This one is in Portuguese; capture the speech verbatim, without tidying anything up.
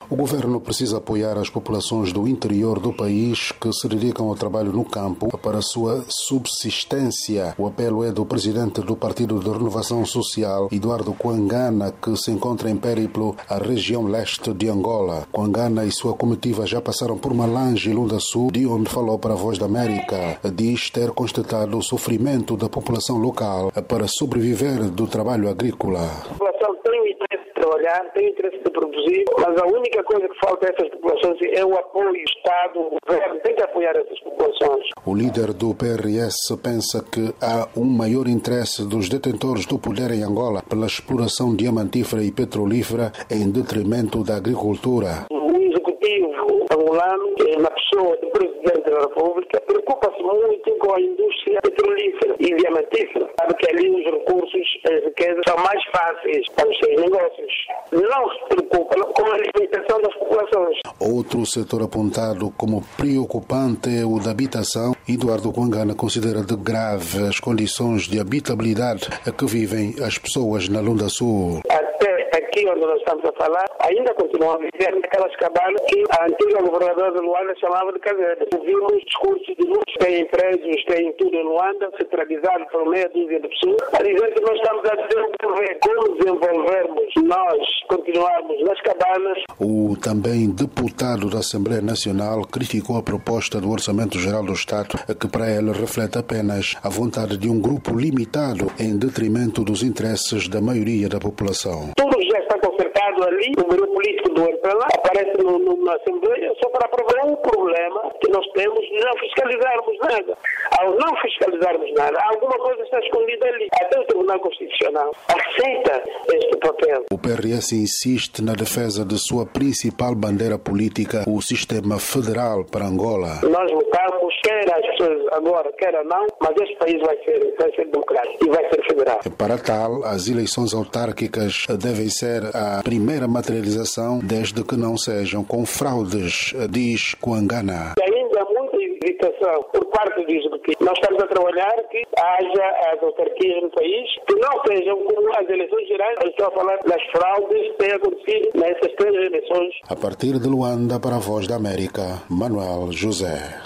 O governo precisa apoiar as populações do interior do país que se dedicam ao trabalho no campo para a sua subsistência. O apelo é do presidente do Partido de Renovação Social, Eduardo Quangana, que se encontra em périplo à região leste de Angola. Quangana e sua comitiva já passaram por Malange e Lunda Sul, de onde falou para a Voz da América. Diz ter constatado o sofrimento da população local para sobreviver do trabalho agrícola. A população tem o interesse de trabalhar, tem o interesse de produzir, mas a única coisa que falta a essas populações é o apoio. O Estado, o governo tem que apoiar essas populações. O líder do P R S pensa que há um maior interesse dos detentores do poder em Angola pela exploração diamantífera e petrolífera em detrimento da agricultura. O executivo angolano, na pessoa do presidente da República, preocupa-se muito com a indústria petrolífera e diamantífera. Sabe que ali os recursos, as riquezas são mais fáceis para os seus negócios. Não se preocupa com a alimentação das populações. Outro setor apontado como preocupante é o da habitação. Eduardo Quangana considera de grave as condições de habitabilidade a que vivem as pessoas na Lunda Sul. Até aqui onde nós estamos a falar, ainda continuam a viver naquelas cabanas que a antiga governadora de Luanda chamava de casetas. Ouvimos discursos de luxo, têm prédios, têm tudo em Luanda, centralizado por meia dúzia de pessoas, a dizer que nós estamos a desenvolver. Como desenvolvermos nós continuarmos nas cabanas? O também deputado da Assembleia Nacional criticou a proposta do Orçamento Geral do Estado, que para ele reflete apenas a vontade de um grupo limitado em detrimento dos interesses da maioria da população. Tudo já está consertado ali, o grupo político do M P L A aparece no, no, na Assembleia só para provar um problema que nós temos de não fiscalizarmos nada. Ao não fiscalizarmos nada, alguma coisa está escondida ali. Até o Tribunal Constitucional aceita este papel. O P R S insiste na defesa de sua principal bandeira política, o sistema federal para Angola. Nós lutamos, quer as pessoas agora, quer não, mas este país vai ser, vai ser democrático e vai ser federal. Para tal, as eleições autárquicas devem ser a primeira materialização desde que não sejam com fraudes, diz Quangana. Ainda há muita hesitação por parte do executivo. Nós estamos a trabalhar que haja as autarquias no país que não sejam como as eleições gerais. Eu estou a falar das fraudes que têm acontecido nessas três eleições. A partir de Luanda, para a Voz da América, Manuel José.